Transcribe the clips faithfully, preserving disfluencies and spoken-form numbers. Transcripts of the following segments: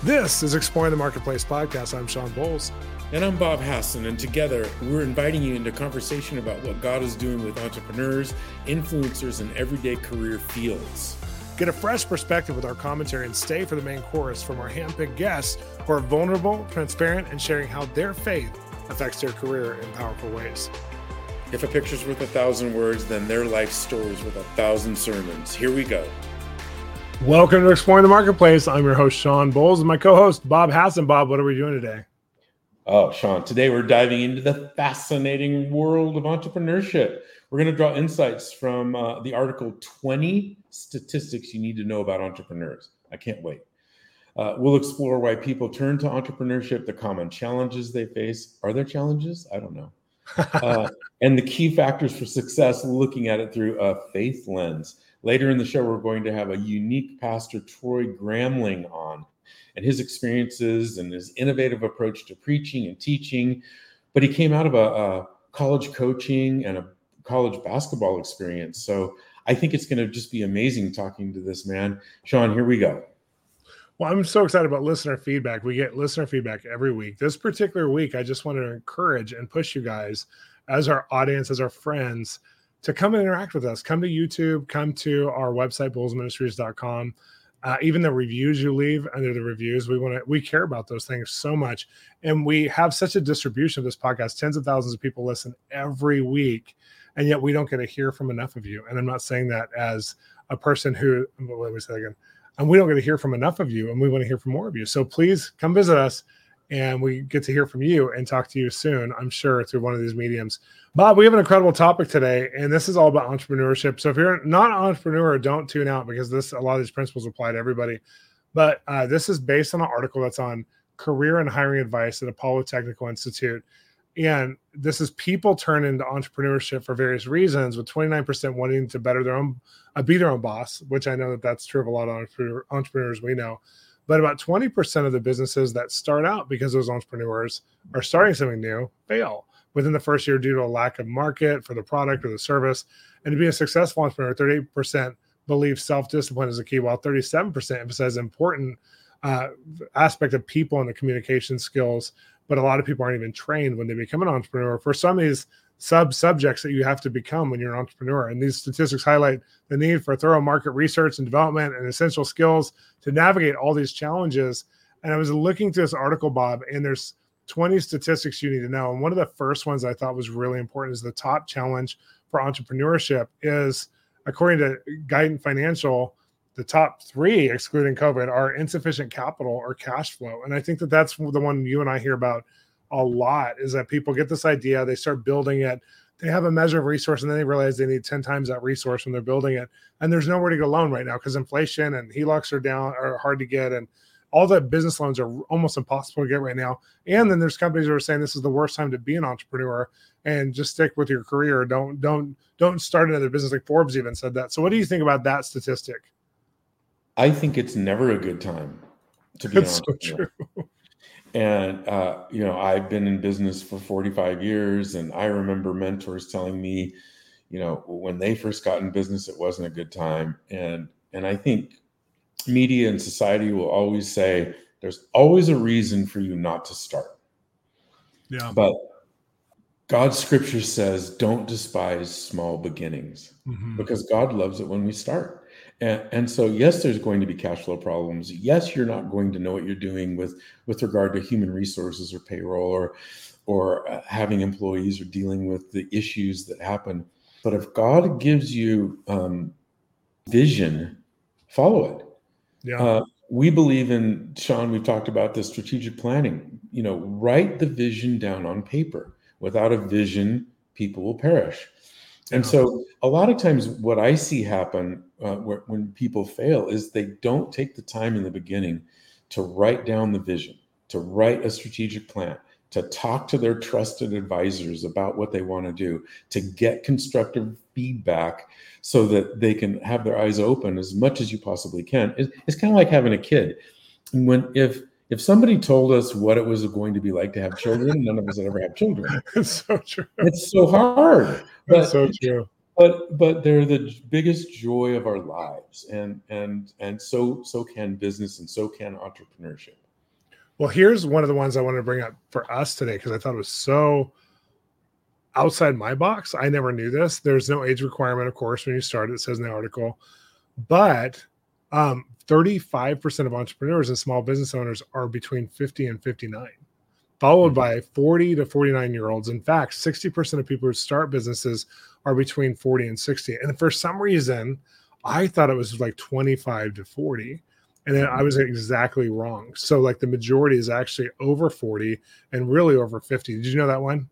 This is Exploring the Marketplace podcast. I'm Sean Bowles. And I'm Bob Hassan, and together we're inviting you into conversation about what God is doing with entrepreneurs, influencers, and everyday career fields. Get a fresh perspective with our commentary and stay for the main chorus from our handpicked guests who are vulnerable, transparent, and sharing how their faith affects their career in powerful ways. If a picture's worth a thousand words, then their life story's worth a thousand sermons. Here we go. Welcome to Exploring the Marketplace. I'm your host, Sean Bowles, and my co-host, Bob Hassan. Bob, what are we doing today? Oh, Sean, today we're diving into the fascinating world of entrepreneurship. We're going to draw insights from uh, the article twenty Statistics You Need to Know About Entrepreneurs. I can't wait. Uh, we'll explore why people turn to entrepreneurship, the common challenges they face. Are there challenges? I don't know. uh, and the key factors for success, looking at it through a faith lens. Later in the show, we're going to have a unique pastor, Troy Gramling, on, and his experiences and his innovative approach to preaching and teaching. But he came out of a, a college coaching and a college basketball experience. So I think it's going to just be amazing talking to this man. Sean, here we go. Well, I'm so excited about listener feedback. We get listener feedback every week. This particular week, I just want to encourage and push you guys as our audience, as our friends, to come and interact with us. Come to YouTube, come to our website, bowles ministries dot com. Uh, even the reviews you leave under the reviews, we want to, we care about those things so much. And we have such a distribution of this podcast. Tens of thousands of people listen every week, and yet we don't get to hear from enough of you. And I'm not saying that as a person who, let me say that again, and we don't get to hear from enough of you, and we want to hear from more of you. So please come visit us, and we get to hear from you and talk to you soon, I'm sure, through one of these mediums. Bob, we have an incredible topic today, and this is all about entrepreneurship. So if you're not an entrepreneur, don't tune out, because this a lot of these principles apply to everybody. But uh, this is based on an article that's on career and hiring advice at Apollo Technical Institute. And this is people turn into entrepreneurship for various reasons, with twenty-nine percent wanting to better their own, uh, be their own boss, which I know that that's true of a lot of entrepreneur, entrepreneurs we know. But about twenty percent of the businesses that start out because those entrepreneurs are starting something new fail within the first year due to a lack of market for the product or the service. And to be a successful entrepreneur, thirty-eight percent believe self-discipline is the key, while thirty-seven percent emphasize important uh, aspect of people and the communication skills. But a lot of people aren't even trained when they become an entrepreneur for some of these sub-subjects that you have to become when you're an entrepreneur. And these statistics highlight the need for thorough market research and development and essential skills to navigate all these challenges. And I was looking through this article, Bob, and there's twenty statistics you need to know. And one of the first ones I thought was really important is the top challenge for entrepreneurship is, according to Guidant Financial, the top three, excluding COVID, are insufficient capital or cash flow. And I think that that's the one you and I hear about a lot, is that people get this idea, they start building it, they have a measure of resource, and then they realize they need ten times that resource when they're building it. And there's nowhere to get a loan right now because inflation and H E L O Cs are down, are hard to get. And all the business loans are almost impossible to get right now. And then there's companies that are saying this is the worst time to be an entrepreneur and just stick with your career. Don't, don't, don't start another business. Like Forbes even said that. So what do you think about that statistic? I think it's never a good time to be an entrepreneur. So true. And, uh, you know, I've been in business for forty-five years, and I remember mentors telling me, you know, when they first got in business, it wasn't a good time. And, and I think media and society will always say there's always a reason for you not to start. Yeah. But God's scripture says, don't despise small beginnings, mm-hmm. because God loves it when we start. And, and so, yes, there's going to be cash flow problems. Yes, you're not going to know what you're doing with, with regard to human resources or payroll or, or uh, having employees or dealing with the issues that happen. But if God gives you um, vision, follow it. Yeah. Uh, we believe in, Sean, we've talked about the strategic planning. You know, write the vision down on paper. Without a vision, people will perish. And so a lot of times what I see happen uh, where, when people fail is they don't take the time in the beginning to write down the vision, to write a strategic plan, to talk to their trusted advisors about what they want to do, to get constructive feedback so that they can have their eyes open as much as you possibly can. It's, it's kind of like having a kid. When if if somebody told us what it was going to be like to have children, none of us would ever have children. It's so true. It's so hard. But, That's so true. But but they're the biggest joy of our lives, and and and so so can business, and so can entrepreneurship. Well, here's one of the ones I wanted to bring up for us today because I thought it was so outside my box. I never knew this. There's no age requirement, of course, when you start. It says in the article, but um, thirty-five percent of entrepreneurs and small business owners are between fifty and fifty-nine, followed mm-hmm. by forty to forty-nine year olds. In fact, sixty percent of people who start businesses are between forty and sixty. And for some reason, I thought it was like twenty-five to forty. And then I was exactly wrong. So like the majority is actually over forty and really over fifty. Did you know that one?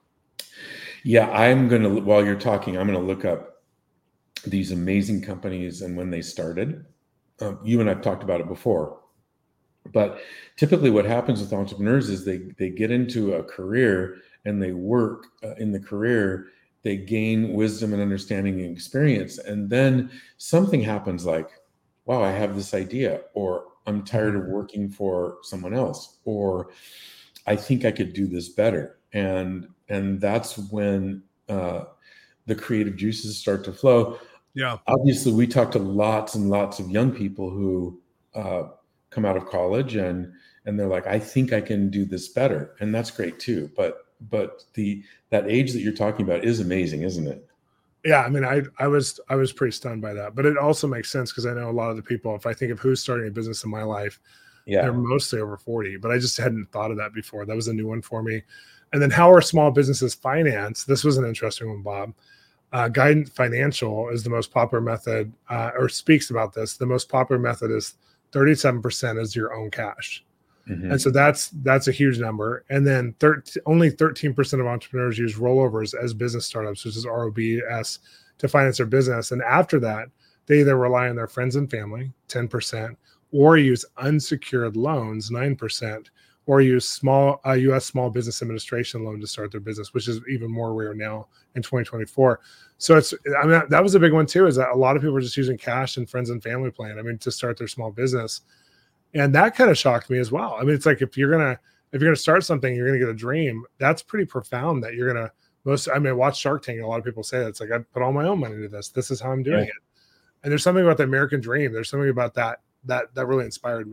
Yeah, I'm going to, while you're talking, I'm going to look up these amazing companies and when they started. Um, you and I've talked about it before. But typically what happens with entrepreneurs is they, they get into a career and they work uh, in the career, they gain wisdom and understanding and experience. And then something happens like, wow, I have this idea, or I'm tired of working for someone else, or I think I could do this better. And and that's when uh, the creative juices start to flow. Yeah. Obviously, we talk to lots and lots of young people who uh, come out of college and and they're like, I think I can do this better. And that's great too. But but the that age that you're talking about is amazing, isn't it? Yeah, I mean, I I was I was pretty stunned by that, but it also makes sense because I know a lot of the people. If I think of who's starting a business in my life, yeah, they're mostly over forty. But I just hadn't thought of that before. That was a new one for me. And then, how are small businesses financed? This was an interesting one, Bob. Uh, Guidant Financial is the most popular method, uh, or speaks about this. The most popular method is thirty-seven percent is your own cash. Mm-hmm. And so that's that's a huge number. And then thirteen, only thirteen percent of entrepreneurs use rollovers as business startups, which is R O B S, to finance their business. And after that, they either rely on their friends and family, ten percent, or use unsecured loans, nine percent, or use small uh, U S Small Business Administration loan to start their business, which is even more rare now in twenty twenty-four. So it's, I mean, that was a big one too, is that a lot of people are just using cash and friends and family plan, I mean, to start their small business. And that kind of shocked me as well. I mean, it's like, if you're going to, if you're going to start something, you're going to get a dream. That's pretty profound that you're going to most, I mean, I watch Shark Tank and a lot of people say that it's like, I put all my own money into this. This is how I'm doing yeah. it. And there's something about the American dream. There's something about that, that, that really inspired me.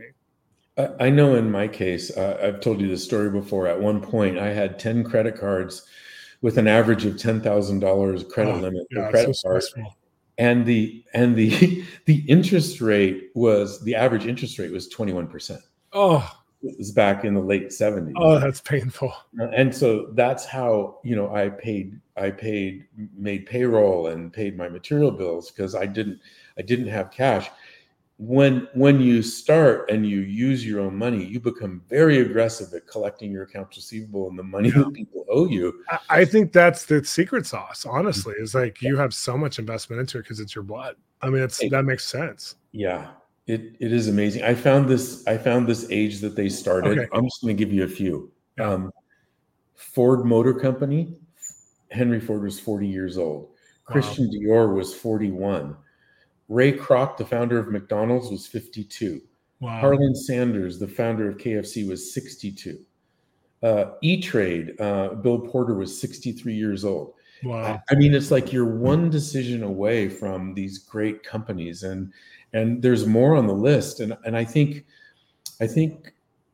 I know in my case, uh, I've told you this story before. At one point I had ten credit cards with an average of ten thousand dollars credit oh, limit yeah, for credit so cards. And the, and the, the interest rate was, the average interest rate was twenty-one percent. Oh, it was back in the late seventies. Oh, that's painful. And so that's how, you know, I paid, I paid, made payroll and paid my material bills because I didn't, I didn't have cash. When when you start and you use your own money, you become very aggressive at collecting your accounts receivable and the money yeah. that people owe you. I think that's the secret sauce, honestly, is like you have so much investment into it because it's your blood. I mean, it's that makes sense. Yeah, it it is amazing. I found this, I found this age that they started. Okay. I'm just going to give you a few. Yeah. Um, Ford Motor Company, Henry Ford was forty years old. Christian wow. Dior was forty-one. Ray Kroc, the founder of McDonald's, was fifty-two. Wow. Harlan Sanders, the founder of K F C, was sixty-two. Uh, E-Trade, uh, Bill Porter was sixty-three years old. Wow. I, I mean, it's like you're one decision away from these great companies, and and there's more on the list. And and I think, I think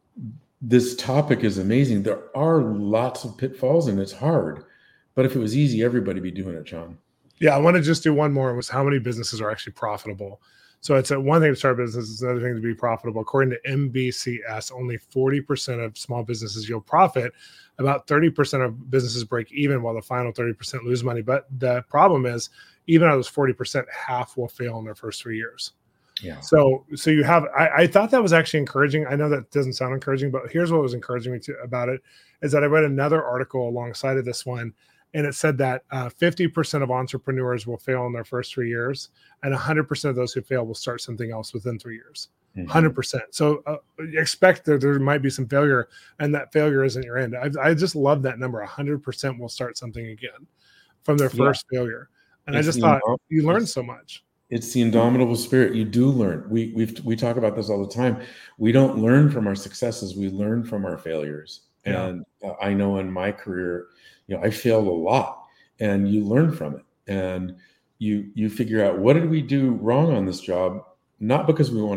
this topic is amazing. There are lots of pitfalls, and it's hard. But if it was easy, everybody would be doing it, John. Yeah, I want to just do one more. Was how many businesses are actually profitable? So it's a one thing to start a business, it's another thing to be profitable. According to M B C S, only forty percent of small businesses yield profit. About thirty percent of businesses break even, while the final thirty percent lose money. But the problem is, even out of those forty percent, half will fail in their first three years. Yeah. So, so you have, I, I thought that was actually encouraging. I know that doesn't sound encouraging, but here's what was encouraging me to, about it is that I read another article alongside of this one. And it said that uh, fifty percent of entrepreneurs will fail in their first three years, and one hundred percent of those who fail will start something else within three years. Mm-hmm. one hundred percent. So uh, expect that there might be some failure, and that failure isn't your end. I, I just love that number. one hundred percent will start something again from their first yeah. failure. And it's I just thought indom- you learned so much. It's the indomitable spirit. You do learn. We we we talk about this all the time. We don't learn from our successes. We learn from our failures. Yeah. And uh, I know in my career, you know, I failed a lot, and you learn from it, and you you figure out, what did we do wrong on this job? Not because we want to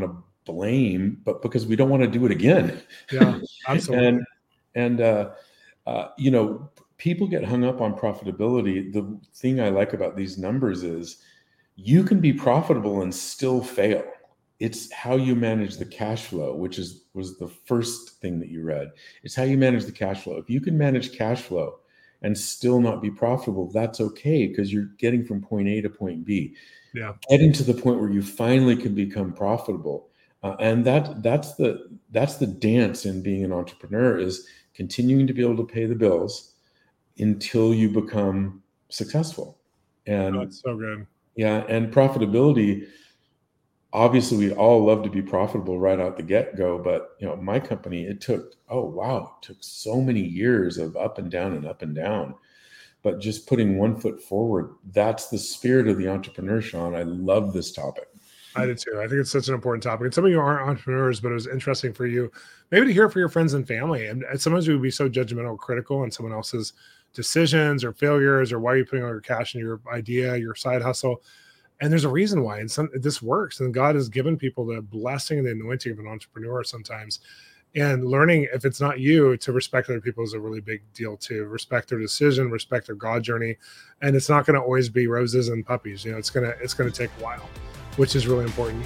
blame, but because we don't want to do it again. Yeah, absolutely. and and uh, uh, you know, people get hung up on profitability. The thing I like about these numbers is you can be profitable and still fail. It's how you manage the cash flow, which is was the first thing that you read. It's how you manage the cash flow. If you can manage cash flow and still not be profitable, that's okay, because you're getting from point A to point B. Yeah. Getting to the point where you finally can become profitable. Uh, and that that's the that's the dance in being an entrepreneur, is continuing to be able to pay the bills until you become successful. And Oh, that's so good. yeah, and profitability, obviously we'd all love to be profitable right out the get-go, but you know, my company, it took, oh wow, it took so many years of up and down and up and down. But just putting one foot forward, that's the spirit of the entrepreneur, Sean. I love this topic. I did too. I think it's such an important topic. And some of you aren't entrepreneurs, but it was interesting for you maybe to hear from your friends and family. And, and sometimes we would be so judgmental, critical on someone else's decisions or failures, or why are you putting all your cash in your idea, your side hustle? And there's a reason why. And some, this works. And God has given people the blessing and the anointing of an entrepreneur sometimes. And learning, if it's not you, to respect other people is a really big deal too. Respect their decision, respect their God journey. And it's not going to always be roses and puppies. You know, it's going to, it's going to take a while, which is really important.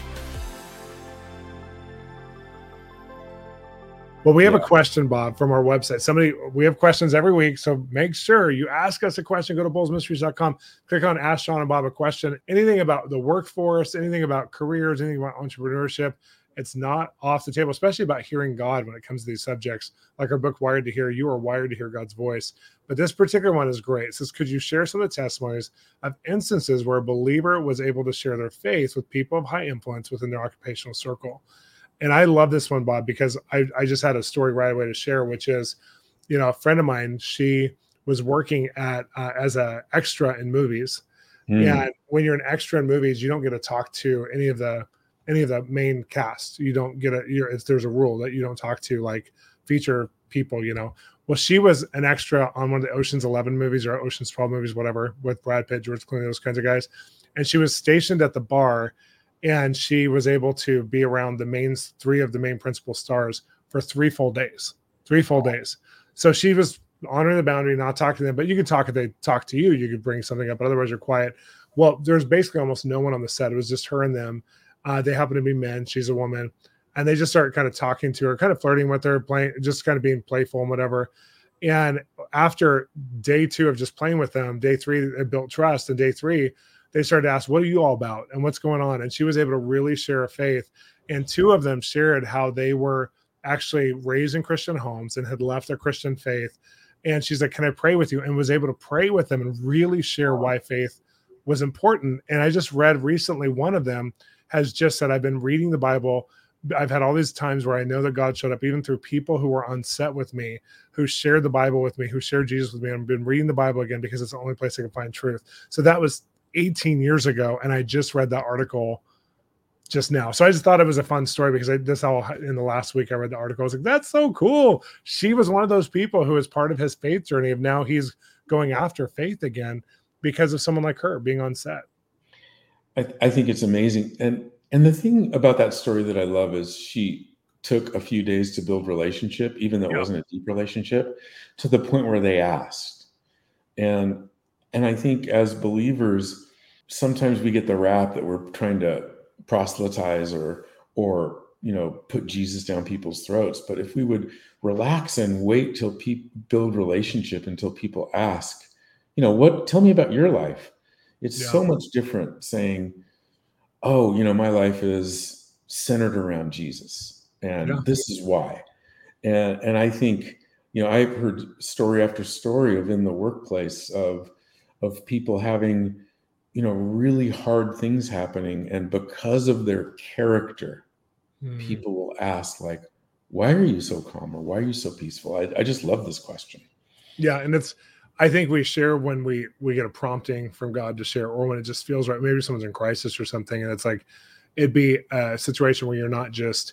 Well, we have yeah. a question, Bob, from our website. Somebody, we have questions every week, so make sure you ask us a question. Go to bowles mysteries dot com, click on Ask Sean and Bob a question. Anything about the workforce, anything about careers, anything about entrepreneurship, it's not off the table, especially about hearing God when it comes to these subjects. Like our book, Wired to Hear, you are wired to hear God's voice. But this particular one is great. It says, could you share some of the testimonies of instances where a believer was able to share their faith with people of high influence within their occupational circle? And I love this one, Bob, because I, I just had a story right away to share, which is, you know, a friend of mine, she was working at uh, as an extra in movies. Mm. And when you're an extra in movies, you don't get to talk to any of the any of the main cast. You don't get a, you're, it's, there's a rule that you don't talk to like feature people, you know. Well, she was an extra on one of the Ocean's eleven movies or Ocean's twelve movies, whatever, with Brad Pitt, George Clooney, those kinds of guys. And she was stationed at the bar, and she was able to be around the main three of the main principal stars for three full days, three full days. So she was honoring the boundary, not talking to them, but you could talk if they talk to you, you could bring something up, but otherwise you're quiet. Well, there's basically almost no one on the set. It was just her and them. Uh, they happen to be men. She's a woman. And they just start kind of talking to her, kind of flirting with her, playing, just kind of being playful and whatever. And after day two of just playing with them, day three, they built trust. And day three, they started to ask, what are you all about and what's going on? And she was able to really share a faith. And two of them shared how they were actually raised in Christian homes and had left their Christian faith. And she's like, can I pray with you? And was able to pray with them and really share why faith was important. And I just read recently, one of them has just said, I've been reading the Bible. I've had all these times where I know that God showed up, even through people who were on set with me, who shared the Bible with me, who shared Jesus with me. And I've been reading the Bible again because it's the only place I can find truth. So that was eighteen years ago. And I just read that article just now. So I just thought it was a fun story because I this all in the last week I read the article. I was like, that's so cool. She was one of those people who was part of his faith journey, and now he's going after faith again because of someone like her being on set. I, I think it's amazing. And and the thing about that story that I love is she took a few days to build relationship, even though it yeah. wasn't a deep relationship, to the point where they asked. And and I think as believers, sometimes we get the rap that we're trying to proselytize or or you know put Jesus down people's throats. But if we would relax and wait till people build relationship until people ask, you know, what? Tell me about your life. It's yeah. so much different saying, oh, you know, my life is centered around Jesus, and yeah. this is why. And and I think, you know, I've heard story after story of in the workplace of of people having, you know, really hard things happening, and because of their character, mm. people will ask, like, why are you so calm, or why are you so peaceful? I, I just love this question. Yeah, and it's. I think we share when we we get a prompting from God to share, or when it just feels right. Maybe someone's in crisis or something, and it's like it'd be a situation where you're not just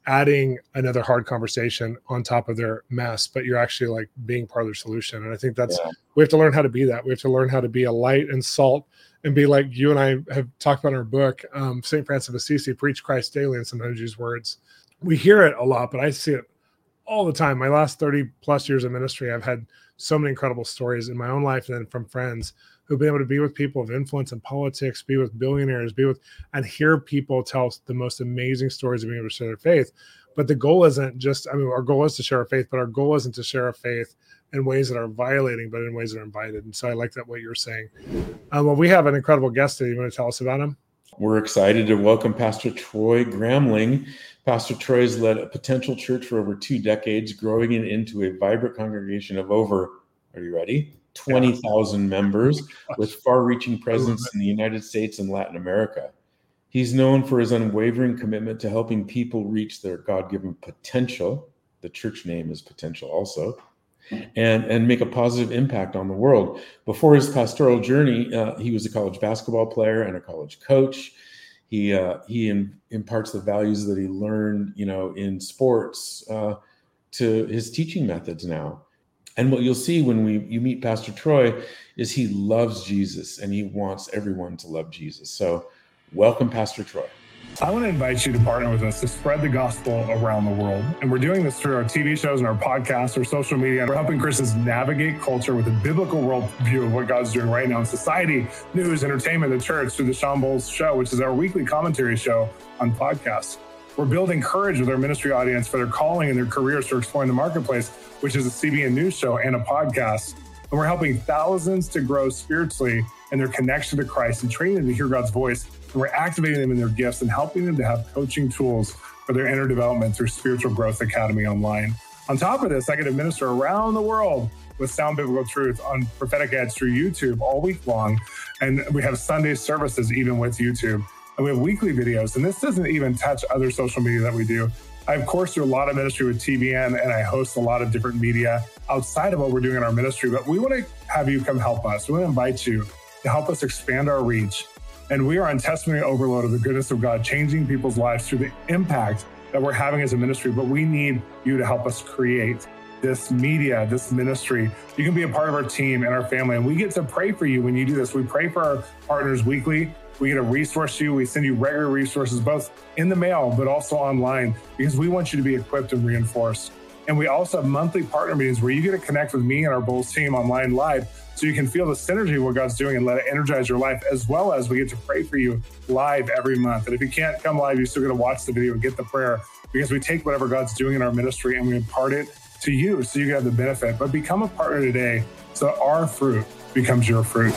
adding another hard conversation on top of their mess, but you're actually like being part of their solution. And I think that's, yeah. we have to learn how to be that. We have to learn how to be a light and salt and be like you and I have talked about in our book, um, Saint Francis of Assisi, preach Christ daily, and sometimes use words. We hear it a lot, but I see it all the time. My last thirty plus years of ministry, I've had so many incredible stories in my own life and then from friends who've been able to be with people of influence in politics, be with billionaires, be with, and hear people tell the most amazing stories of being able to share their faith. But the goal isn't just, I mean, our goal is to share our faith, but our goal isn't to share our faith in ways that are violating, but in ways that are invited. And so I like that, what you're saying. Um, well, we have an incredible guest today. You want to tell us about him? We're excited to welcome Pastor Troy Gramling. Pastor Troy has led a potential church for over two decades, growing it into a vibrant congregation of over, are you ready? twenty thousand members with far-reaching presence in the United States and Latin America. He's known for his unwavering commitment to helping people reach their God-given potential. The church name is Potential also. And, and make a positive impact on the world. Before his pastoral journey, uh, he was a college basketball player and a college coach. He uh, he in, imparts the values that he learned, you know, in sports uh, to his teaching methods now. And what you'll see when we you meet Pastor Troy is he loves Jesus and he wants everyone to love Jesus. So welcome, Pastor Troy. I want to invite you to partner with us to spread the gospel around the world. And we're doing this through our T V shows and our podcasts, our social media. We're helping Christians navigate culture with a biblical worldview of what God's doing right now in society, news, entertainment, the church, through the Sean Bowles Show, which is our weekly commentary show on podcasts. We're building courage with our ministry audience for their calling and their careers for exploring the marketplace, which is a C B N news show and a podcast. And we're helping thousands to grow spiritually in their connection to Christ and training them to hear God's voice. And we're activating them in their gifts and helping them to have coaching tools for their inner development through Spiritual Growth Academy online. On top of this, I get to minister around the world with sound biblical truth on prophetic ads through YouTube all week long. And we have Sunday services even with YouTube. And we have weekly videos. And this doesn't even touch other social media that we do. I, of course, do a lot of ministry with T B N, and I host a lot of different media outside of what we're doing in our ministry. But we want to have you come help us. We want to invite you to help us expand our reach. And we are on testimony overload of the goodness of God, changing people's lives through the impact that we're having as a ministry. But we need you to help us create this media, this ministry. You can be a part of our team and our family. And we get to pray for you when you do this. We pray for our partners weekly. We get a resource to you. We send you regular resources, both in the mail, but also online, because we want you to be equipped and reinforced. And we also have monthly partner meetings where you get to connect with me and our Bowles team online live, so you can feel the synergy of what God's doing and let it energize your life, as well as we get to pray for you live every month. And if you can't come live, you're still going to watch the video and get the prayer, because we take whatever God's doing in our ministry and we impart it to you so you can have the benefit. But become a partner today so our fruit becomes your fruit.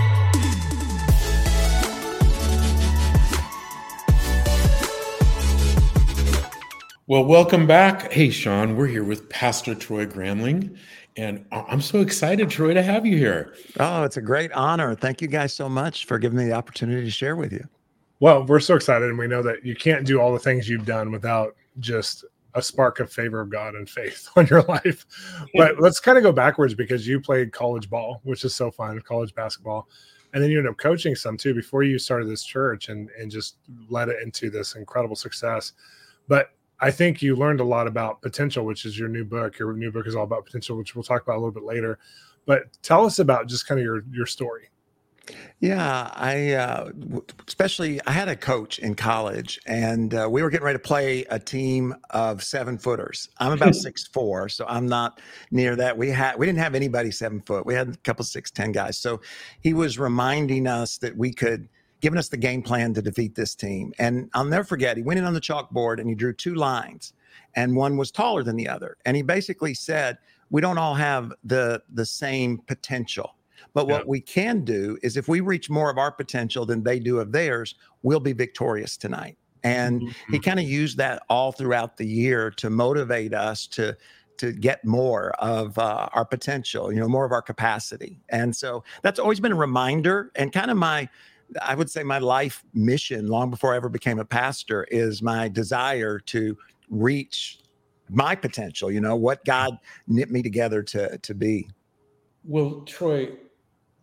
Well, welcome back. Hey, Sean, we're here with Pastor Troy Gramling, and I'm so excited, Troy, to have you here. Oh, it's a great honor. Thank you guys so much for giving me the opportunity to share with you. Well, we're so excited, and we know that you can't do all the things you've done without just a spark of favor of God and faith on your life. But let's kind of go backwards, because you played college ball, which is so fun, college basketball. And then you ended up coaching some too before you started this church, and, and just led it into this incredible success. But I think you learned a lot about potential, which is your new book. Your new book is all about potential, which we'll talk about a little bit later. But tell us about just kind of your, your story. Yeah, I uh, especially I had a coach in college, and uh, we were getting ready to play a team of seven footers. I'm about six four, so I'm not near that. We had we didn't have anybody seven foot. We had a couple six ten guys. So he was reminding us that we could, giving us the game plan to defeat this team. And I'll never forget, he went in on the chalkboard and he drew two lines, and one was taller than the other. And he basically said, we don't all have the the same potential. But what yeah. we can do is, if we reach more of our potential than they do of theirs, we'll be victorious tonight. And mm-hmm. he kind of used that all throughout the year to motivate us to to get more of uh, our potential, you know, more of our capacity. And so that's always been a reminder, and kind of my, I would say my life mission long before I ever became a pastor is my desire to reach my potential, you know, what God knit me together to to be. Well, Troy,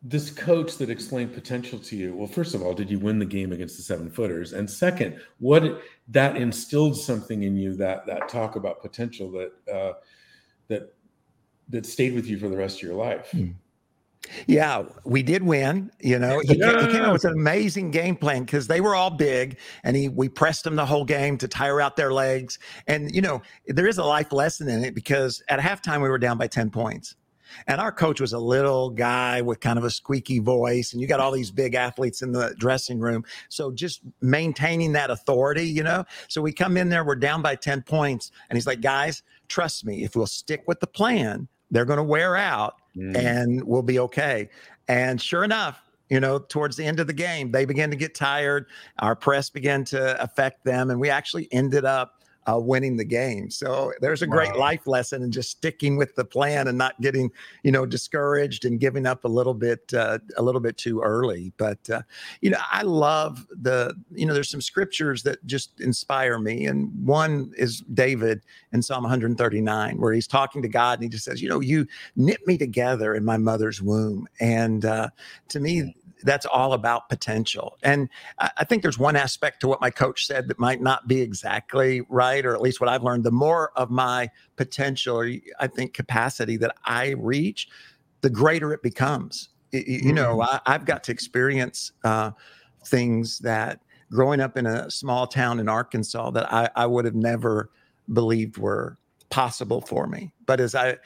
this coach that explained potential to you, well, first of all, did you win the game against the seven footers? And second, what that instilled something in you, that that talk about potential that uh, that that stayed with you for the rest of your life. Hmm. Yeah, we did win. You know, he, Yes. he came up with an amazing game plan because they were all big, and he we pressed them the whole game to tire out their legs. And you know, there is a life lesson in it because at halftime we were down by ten points. And our coach was a little guy with kind of a squeaky voice, and you got all these big athletes in the dressing room. So just maintaining that authority, you know. So we come in there, we're down by ten points, and he's like, guys, trust me, if we'll stick with the plan, they're going to wear out mm. and we'll be okay. And sure enough, you know, towards the end of the game, they began to get tired. Our press began to affect them, and we actually ended up Uh, winning the game. So there's a great wow. life lesson in just sticking with the plan and not getting, you know, discouraged and giving up a little bit, uh, a little bit too early. But, uh, you know, I love the, you know, there's some scriptures that just inspire me. And one is David in Psalm one thirty-nine, where he's talking to God and he just says, you know, you knit me together in my mother's womb. And uh, to me, that's all about potential. And I think there's one aspect to what my coach said that might not be exactly right, or at least what I've learned. The more of my potential, or I think capacity that I reach, the greater it becomes. You mm-hmm. know, I, I've got to experience uh, things that growing up in a small town in Arkansas that I, I would have never believed were possible for me. But as I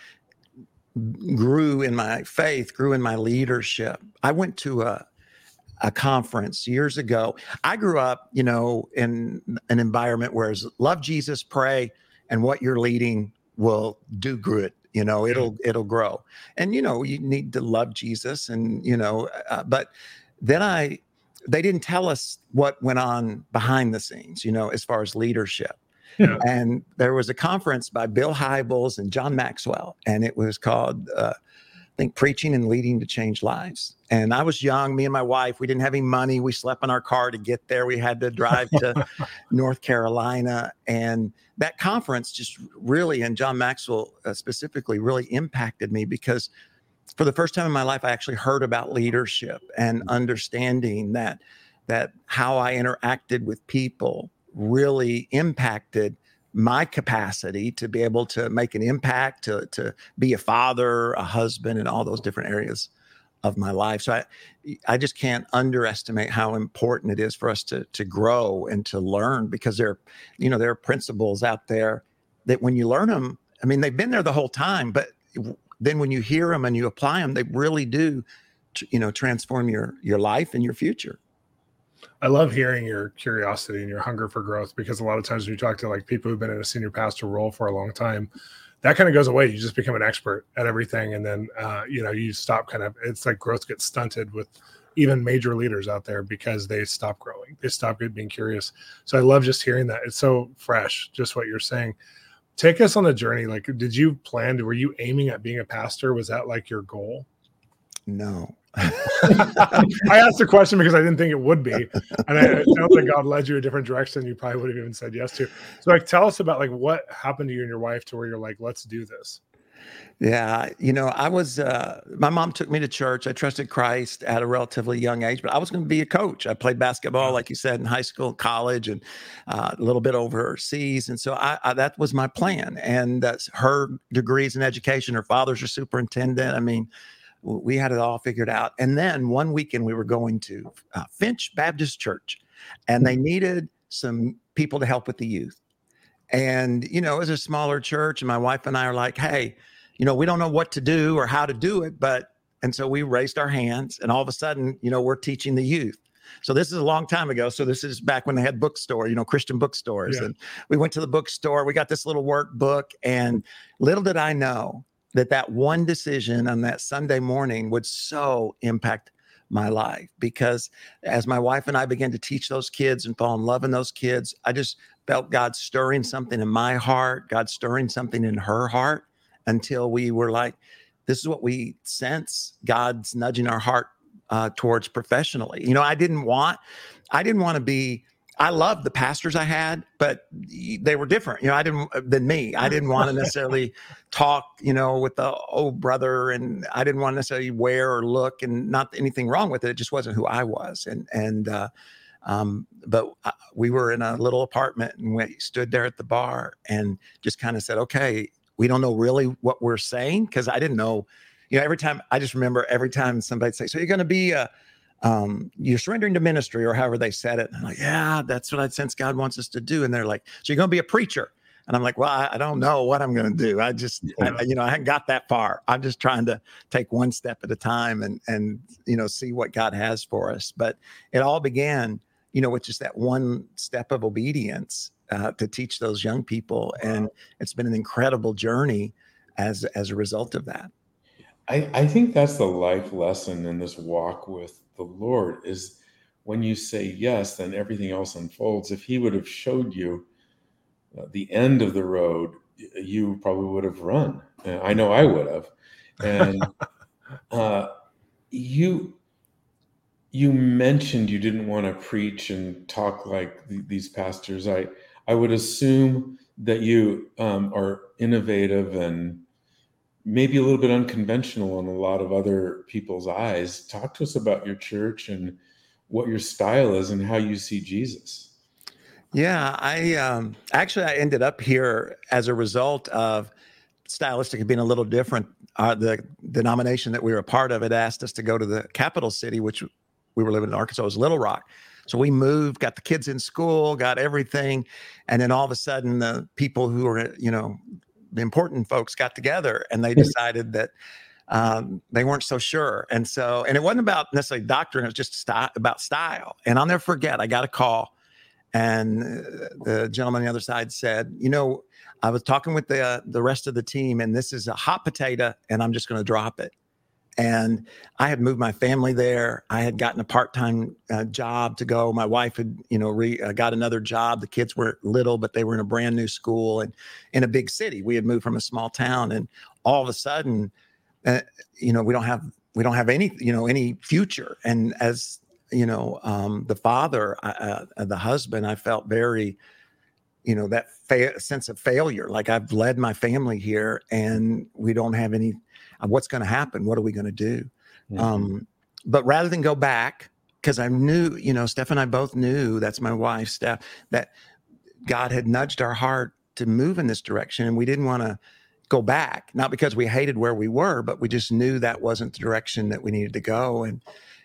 grew in my faith, grew in my leadership, I went to a a conference years ago. I grew up, you know, in an environment where it's love Jesus, pray, and what you're leading will do good. You know, it'll it'll grow. And you know, you need to love Jesus, and you know, uh, but then I, they didn't tell us what went on behind the scenes. You know, as far as leadership. Yeah. And there was a conference by Bill Hybels and John Maxwell, and it was called, uh, I think, Preaching and Leading to Change Lives. And I was young, me and my wife, we didn't have any money. We slept in our car to get there. We had to drive to North Carolina. And that conference just really, and John Maxwell uh, specifically, really impacted me because for the first time in my life, I actually heard about leadership and understanding that, that how I interacted with people really impacted my capacity to be able to make an impact, to, to be a father, a husband, and all those different areas of my life. So I, I just can't underestimate how important it is for us to, to grow and to learn, because there, you know, there are principles out there that when you learn them, I mean, they've been there the whole time, but then when you hear them and you apply them, they really do, you know, transform your, your life and your future. I love hearing your curiosity and your hunger for growth, because a lot of times when you talk to like people who've been in a senior pastor role for a long time, that kind of goes away. You just become an expert at everything. And then, uh, you know, you stop kind of, it's like growth gets stunted with even major leaders out there because they stop growing. They stop being curious. So I love just hearing that. It's so fresh, just what you're saying. Take us on the journey. Like, did you plan to, were you aiming at being a pastor? Was that like your goal? No. I asked the question because I didn't think it would be, and I, it sounds like God led you a different direction. You probably would have even said yes to. So, like, tell us about like what happened to you and your wife to where you're like, let's do this. Yeah, you know, I was. Uh, my mom took me to church. I trusted Christ at a relatively young age, but I was going to be a coach. I played basketball, like you said, in high school, college, and uh, a little bit overseas, and so I, I, that was my plan. And that's her degrees in education. Her father's a superintendent. I mean, we had it all figured out. And then one weekend we were going to uh, Finch Baptist Church, and they needed some people to help with the youth. And, you know, it was a smaller church, and my wife and I are like, hey, you know, we don't know what to do or how to do it. But, and so we raised our hands, and all of a sudden, you know, we're teaching the youth. So this is a long time ago. So this is back when they had bookstore, you know, Christian bookstores. Yeah. And we went to the bookstore, we got this little workbook, and little did I know that that one decision on that Sunday morning would so impact my life. Because as my wife and I began to teach those kids and fall in love in those kids, I just felt God stirring something in my heart, God stirring something in her heart, until we were like, this is what we sense God's nudging our heart uh, towards professionally. You know, I didn't want, I didn't want to be I loved the pastors I had, but they were different, you know, I didn't than me. I didn't want to necessarily talk, you know, with the old brother, and I didn't want to necessarily wear or look, and not anything wrong with it. It just wasn't who I was. And, and, uh, um, but we were in a little apartment, and we stood there at the bar and just kind of said, okay, we don't know really what we're saying. Cause I didn't know, you know, every time I just remember every time somebody'd say, so you're going to be a, um, you're surrendering to ministry, or however they said it. And I'm like, yeah, that's what I sense God wants us to do. And they're like, so you're going to be a preacher? And I'm like, well, I, I don't know what I'm going to do. I just, yeah. I, you know, I haven't got that far. I'm just trying to take one step at a time and, and, you know, see what God has for us. But it all began, you know, with just that one step of obedience, uh, to teach those young people. Wow. And it's been an incredible journey as, as a result of that. I, I think that's the life lesson in this walk with the Lord, is when you say yes, then everything else unfolds. If he would have showed you uh, the end of the road, you probably would have run. Uh, I know I would have. And uh, you you mentioned you didn't want to preach and talk like th- these pastors. I, I would assume that you um, are innovative and maybe a little bit unconventional in a lot of other people's eyes. Talk to us about your church and what your style is and how you see Jesus. Yeah, I um, actually, I ended up here as a result of stylistic being a little different. Uh, the denomination that we were a part of, it asked us to go to the capital city, which we were living in Arkansas, was Little Rock. So we moved, got the kids in school, got everything. And then all of a sudden the people who were, you know, the important folks got together, and they decided that um, they weren't so sure. And so, and it wasn't about necessarily doctrine, it was just sty- about style. And I'll never forget, I got a call, and the gentleman on the other side said, you know, I was talking with the, uh, the rest of the team, and this is a hot potato, and I'm just going to drop it. And I had moved my family there. I had gotten a part-time uh, job to go. My wife had, you know, re, uh, got another job. The kids were little, but they were in a brand new school and in a big city. We had moved from a small town, and all of a sudden, uh, you know, we don't have we don't have any, you know, any future. And as you know, um, the father, uh, uh, the husband, I felt very, you know, that fa- sense of failure. Like, I've led my family here, and we don't have any. What's going to happen? What are we going to do? Mm-hmm. Um, but rather than go back, because I knew, you know, Steph and I both knew, that's my wife, Steph, that God had nudged our heart to move in this direction. And we didn't want to go back, not because we hated where we were, but we just knew that wasn't the direction that we needed to go. And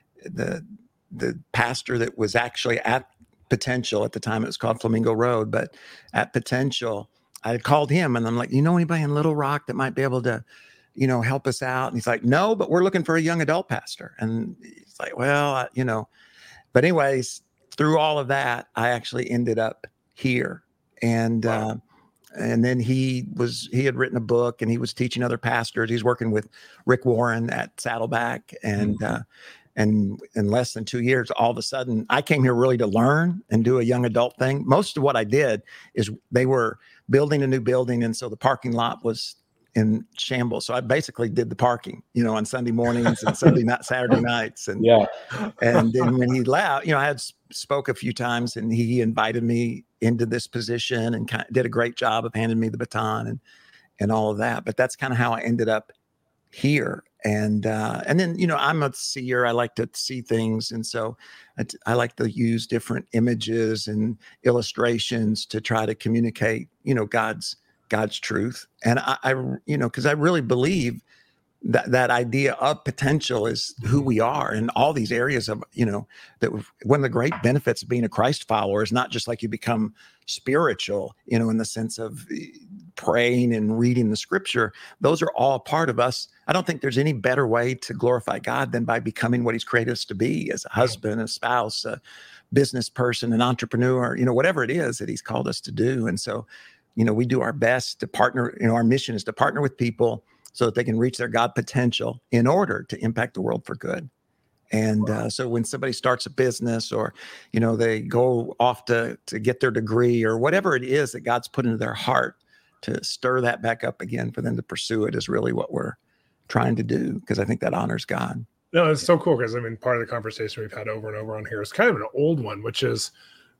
the the pastor that was actually at Potential, at the time it was called Flamingo Road, but at Potential, I had called him, and I'm like, you know anybody in Little Rock that might be able to, you know, help us out? And he's like, no, but we're looking for a young adult pastor. And he's like, well, I, you know, but anyways, through all of that, I actually ended up here. And, wow. uh, and then he was, he had written a book, and he was teaching other pastors. He's working with Rick Warren at Saddleback. And, mm-hmm. uh, and in less than two years, all of a sudden, I came here really to learn and do a young adult thing. Most of what I did is they were building a new building. And so the parking lot was in shambles. So I basically did the parking, you know, on Sunday mornings and Sunday night, Saturday nights. And yeah. And then when he left, you know, I had spoke a few times, and he invited me into this position and kind of did a great job of handing me the baton and, and all of that. But that's kind of how I ended up here. And, uh, and then, you know, I'm a seer. I like to see things. And so I, I like to use different images and illustrations to try to communicate, you know, God's, God's truth. And I, I you know, because I really believe that that idea of potential is who we are in all these areas of, you know, that one of the great benefits of being a Christ follower is not just like you become spiritual, you know, in the sense of praying and reading the scripture. Those are all part of us. I don't think there's any better way to glorify God than by becoming what he's created us to be as a husband, a spouse, a business person, an entrepreneur, you know, whatever it is that he's called us to do. And so, you know, we do our best to partner, you know, our mission is to partner with people so that they can reach their God potential in order to impact the world for good. And wow. uh, so when somebody starts a business, or, you know, they go off to, to get their degree, or whatever it is that God's put into their heart, to stir that back up again for them to pursue it is really what we're trying to do, because I think that honors God. No, it's so cool, because I mean, part of the conversation we've had over and over on here is kind of an old one, which is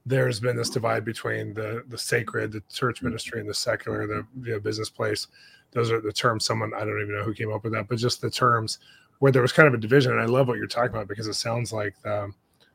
there's been this divide between the the sacred, the church ministry, and the secular, the you know, business place. Those are the terms. Someone, I don't even know who came up with that, but just the terms where there was kind of a division. And I love what you're talking about, because it sounds like the,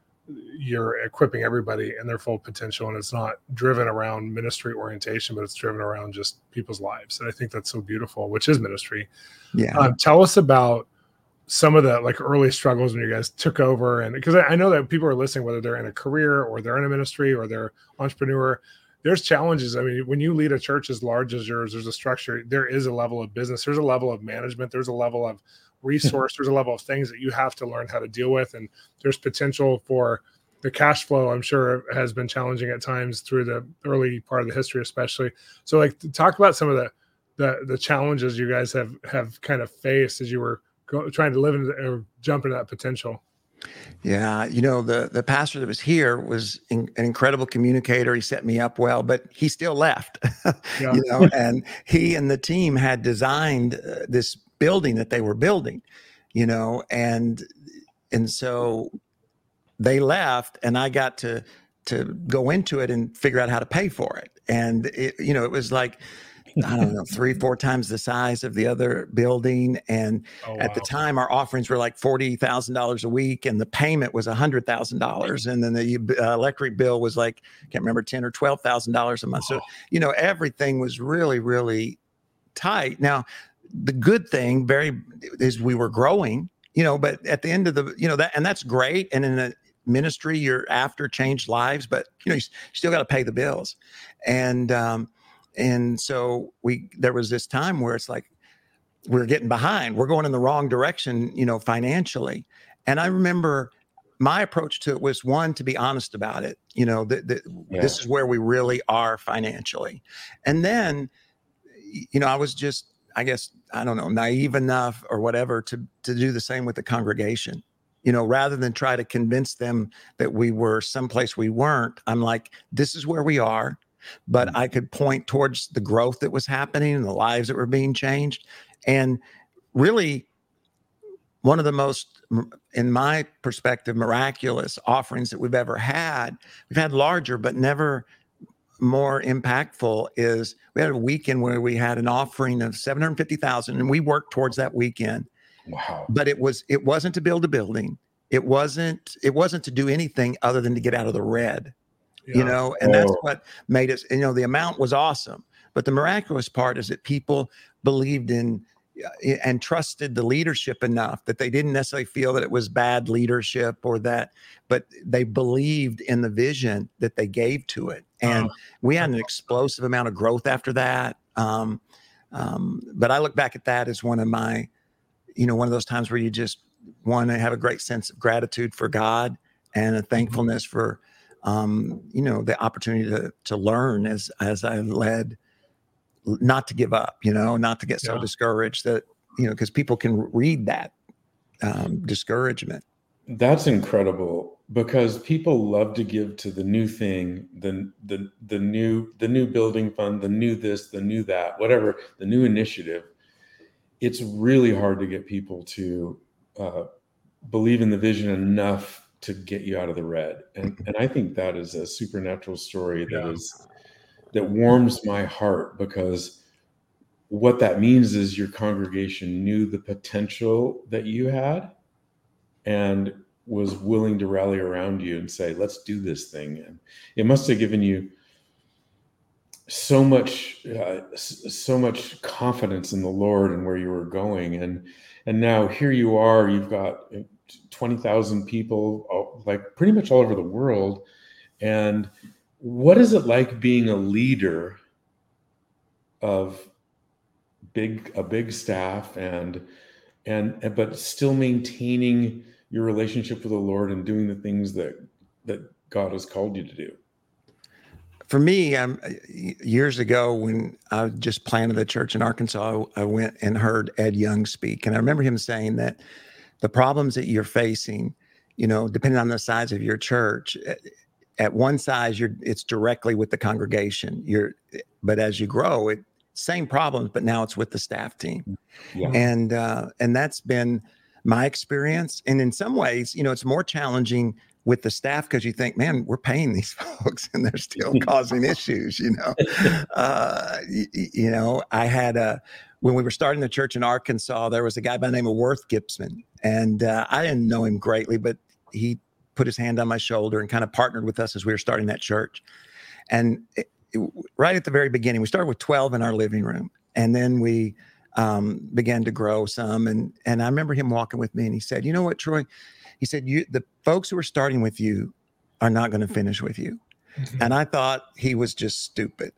you're equipping everybody in their full potential, and it's not driven around ministry orientation, but it's driven around just people's lives. And I think that's so beautiful, which is ministry. Yeah. Um, tell us about some of the like early struggles when you guys took over. And because I, I know that people are listening, whether they're in a career or they're in a ministry or they're entrepreneur, there's challenges. I mean, when you lead a church as large as yours, there's a structure, there is a level of business, there's a level of management, there's a level of resource, there's a level of things that you have to learn how to deal with. And there's potential for the cash flow, I'm sure, has been challenging at times through the early part of the history, especially. So like, talk about some of the, the, the challenges you guys have, have kind of faced as you were go, trying to live in or jump into that potential. Yeah, you know, the the pastor that was here was in, an incredible communicator. He set me up well, but he still left. Yeah. You know, and he and the team had designed uh, this building that they were building. You know, and and so they left, and I got to to go into it and figure out how to pay for it. And it, you know, it was like, I don't know, three, four times the size of the other building. And Oh, at the wow. time, our offerings were like forty thousand dollars a week, and the payment was one hundred thousand dollars. And then the uh, electric bill was like, I can't remember, ten or twelve thousand dollars a month. So, you know, everything was really, really tight. Now, the good thing very is we were growing, you know, but at the end of the, you know, that, and that's great. And in a ministry, you're after changed lives, but, you know, you still got to pay the bills. And, um, And so we, there was this time where it's like, we're getting behind, we're going in the wrong direction, you know, financially. And I remember my approach to it was, one, to be honest about it. You know, that Yeah. this is where we really are financially. And then, you know, I was just, I guess, I don't know, naive enough or whatever to, to do the same with the congregation. You know, rather than try to convince them that we were someplace we weren't, I'm like, this is where we are. But I could point towards the growth that was happening and the lives that were being changed. And really, one of the most, in my perspective, miraculous offerings that we've ever had, we've had larger, but never more impactful, is we had a weekend where we had an offering of seven hundred fifty thousand dollars, and we worked towards that weekend. Wow. But it was, it wasn't to build a building. It wasn't, it wasn't to do anything other than to get out of the red. Yeah. You know, and that's Oh. what made us, you know, the amount was awesome. But the miraculous part is that people believed in uh, and trusted the leadership enough that they didn't necessarily feel that it was bad leadership or that, but they believed in the vision that they gave to it. And Oh. we had an explosive amount of growth after that. Um, um, but I look back at that as one of my, you know, one of those times where you just want to have a great sense of gratitude for God and a thankfulness for, um, you know, the opportunity to to learn as as I led, not to give up, you know, not to get so Yeah. discouraged that, you know, because people can read that um, discouragement. That's incredible, because people love to give to the new thing, the the the new the new building fund, the new this, the new that, whatever, the new initiative. It's really hard to get people to uh, believe in the vision enough to get you out of the red. And and I think that is a supernatural story that Yeah. is that warms my heart, because what that means is your congregation knew the potential that you had and was willing to rally around you and say, let's do this thing. And it must have given you so much, uh, so much confidence in the Lord and where you were going. And, and now here you are, you've got twenty thousand people, like pretty much all over the world. And what is it like being a leader of big, a big staff and, and, but still maintaining your relationship with the Lord and doing the things that, that God has called you to do? For me, um, years ago when I just planted a church in Arkansas, I went and heard Ed Young speak. And I remember him saying that the problems that you're facing, you know, depending on the size of your church, at one size, you're it's directly with the congregation. You're, but as you grow, it same problems, but now it's with the staff team. Yeah. And uh, and that's been my experience. And in some ways, you know, it's more challenging with the staff, because you think, man, we're paying these folks and they're still causing issues, you know. Uh, you, you know, I had a, when we were starting the church in Arkansas, there was a guy by the name of Worth Gibson. And uh, I didn't know him greatly, but he put his hand on my shoulder and kind of partnered with us as we were starting that church. And it, it, right at the very beginning, we started with twelve in our living room. And then we um, began to grow some. And, and I remember him walking with me and he said, you know what, Troy? He said, you, the folks who are starting with you are not going to finish with you. Mm-hmm. And I thought he was just stupid.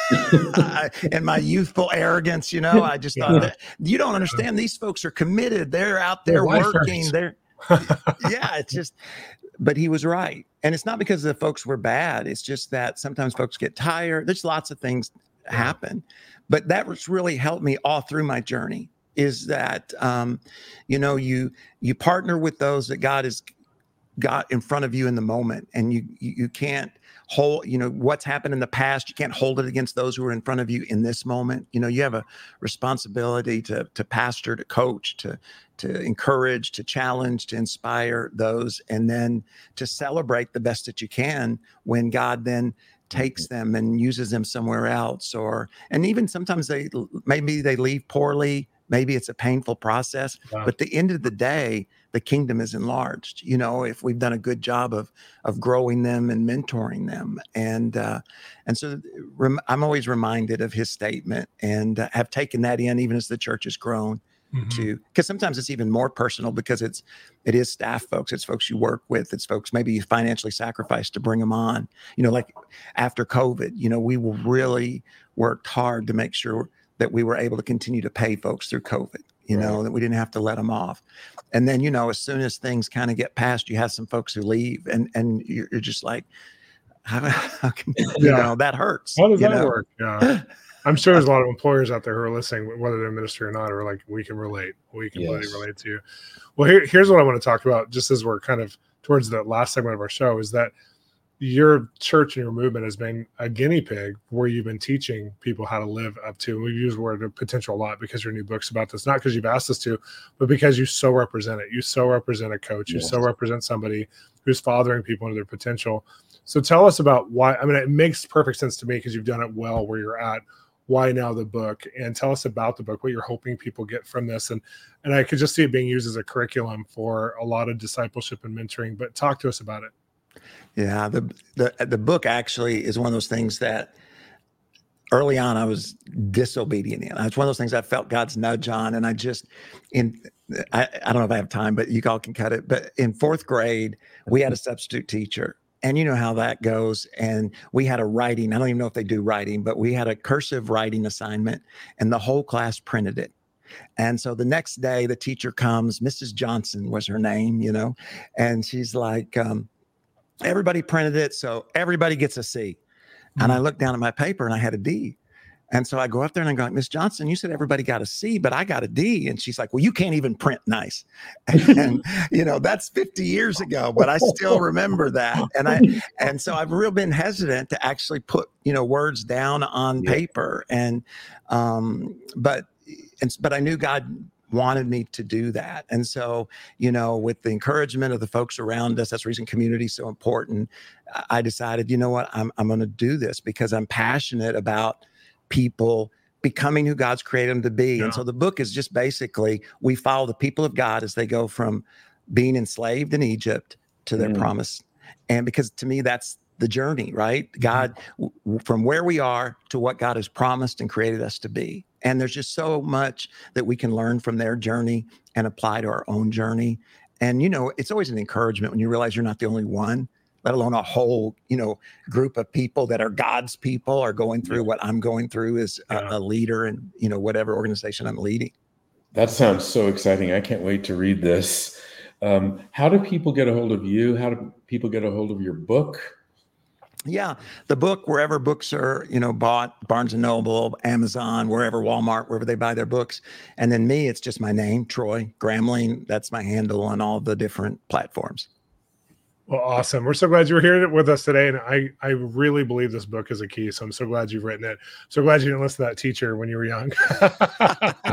I, and my youthful arrogance, you know, I just thought, yeah. that, you don't understand. These folks are committed. They're out there They're working. They're, yeah, it's just, but he was right. And it's not because the folks were bad. It's just that sometimes folks get tired. There's lots of things happen. But that was really helped me all through my journey. Is that, um, you know, you you partner with those that God has got in front of you in the moment, and you you, you can't hold, you know, what's happened in the past. You can't hold it against those who are in front of you in this moment. You know, you have a responsibility to to pastor, to coach, to to encourage, to challenge, to inspire those, and then to celebrate the best that you can when God then takes them and uses them somewhere else. Or, and even sometimes they, maybe they leave poorly. Maybe it's a painful process, wow. but at the end of the day, the kingdom is enlarged, you know, if we've done a good job of, of growing them and mentoring them. And, uh, and so rem- I'm always reminded of his statement, and uh, have taken that in even as the church has grown. Mm-hmm. To, because sometimes it's even more personal, because it's, it is staff folks, it's folks you work with, it's folks maybe you financially sacrificed to bring them on, you know, like after COVID, you know, we really worked hard to make sure that we were able to continue to pay folks through COVID, you right. know, that we didn't have to let them off. And then, you know, as soon as things kind of get past, you have some folks who leave, and, and you're, you're just like, how, how can, you yeah. know, that hurts. How does you that know? work? Yeah. I'm sure there's a lot of employers out there who are listening, whether they're ministry or not, or like, we can relate. We can yes. relate to you. Well, here, here's what I want to talk about, just as we're kind of towards the last segment of our show, is that your church and your movement has been a guinea pig where you've been teaching people how to live up to. We use the word potential a lot because your new book's about this, not because you've asked us to, but because you so represent it. You so represent a coach. You yes. so represent somebody who's fathering people into their potential. So tell us about why. I mean, it makes perfect sense to me because you've done it well where you're at. Why now the book? And tell us about the book, what you're hoping people get from this. And and I could just see it being used as a curriculum for a lot of discipleship and mentoring, but talk to us about it. Yeah, the the the book actually is one of those things that early on I was disobedient in. It's one of those things I felt God's nudge on, and I just in I, I don't know if I have time, but you all can cut it. But in fourth grade, we had a substitute teacher. And you know how that goes. And we had a writing, I don't even know if they do writing, but we had a cursive writing assignment, and the whole class printed it. And so the next day the teacher comes, Missus Johnson was her name, you know, and she's like, um, everybody printed it, so everybody gets a C. Mm-hmm. And I looked down at my paper and I had a D. And so I go up there and I go, Miss Johnson, you said everybody got a C, but I got a D. And she's like, well, you can't even print nice. And, and you know, that's fifty years ago, but I still remember that. And I, and so I've really been hesitant to actually put, you know, words down on yeah. paper. And, um, but, and, but I knew God wanted me to do that. And so, you know, with the encouragement of the folks around us, that's the reason community is so important. I decided, you know what, I'm, I'm going to do this because I'm passionate about people becoming who God's created them to be. Yeah. And so the book is just basically, we follow the people of God as they go from being enslaved in Egypt to their mm. promise. And because to me, that's the journey, right? God, mm. w- from where we are to what God has promised and created us to be. And there's just so much that we can learn from their journey and apply to our own journey. And, you know, it's always an encouragement when you realize you're not the only one, let alone a whole, you know, group of people that are God's people are going through what I'm going through as a, yeah. a leader and, you know, whatever organization I'm leading. That sounds so exciting. I can't wait to read this. Um, how do people get a hold of you? How do people get a hold of your book? Yeah, the book, wherever books are, you know, bought, Barnes and Noble, Amazon, wherever, Walmart, wherever they buy their books. And then me, it's just my name, Troy Gramling. That's my handle on all the different platforms. Well, awesome. We're so glad you were here with us today. And I, I really believe this book is a key. So I'm so glad you've written it. So glad you didn't listen to that teacher when you were young.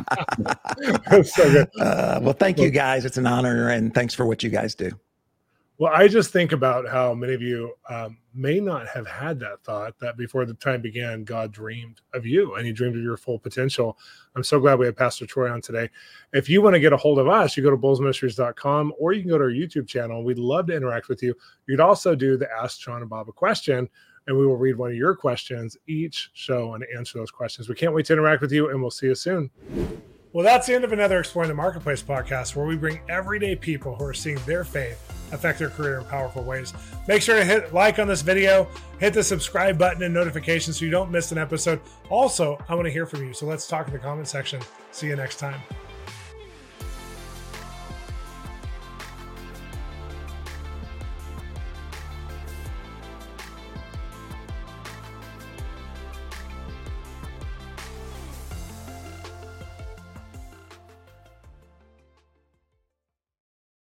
So good. Uh, well, thank you guys. It's an honor. And thanks for what you guys do. Well, I just think about how many of you um, may not have had that thought that before the time began, God dreamed of you and he dreamed of your full potential. I'm so glad we have Pastor Troy on today. If you want to get a hold of us, you go to bulls ministries dot com or you can go to our YouTube channel. We'd love to interact with you. You'd also do the Ask Sean and Bob a Question, and we will read one of your questions each show and answer those questions. We can't wait to interact with you, and we'll see you soon. Well, that's the end of another Exploring the Marketplace podcast, where we bring everyday people who are seeing their faith affect their career in powerful ways. Make sure to hit like on this video, hit the subscribe button and notifications so you don't miss an episode. Also, I want to hear from you, so let's talk in the comment section. See you next time.